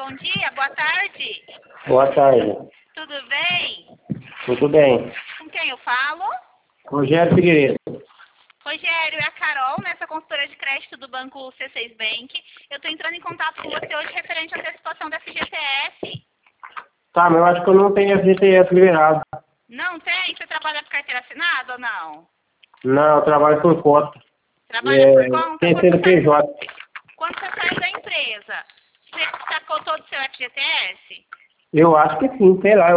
bom dia, boa tarde. Boa tarde. Tudo bem? Tudo bem. Com quem eu falo? Rogério Figueiredo. Rogério, é a Carol, nessa consultora de crédito do banco C6 Bank. Eu estou entrando em contato com você hoje referente à antecipação da FGTS. Tá, mas eu acho que eu não tenho FGTS liberado. Não tem? Você trabalha por carteira assinada ou não? Não, eu trabalho por conta. Trabalha por conta? Tem CNPJ. Quando você saiu da empresa, você sacou todo o seu FGTS? Eu acho que sim, sei lá.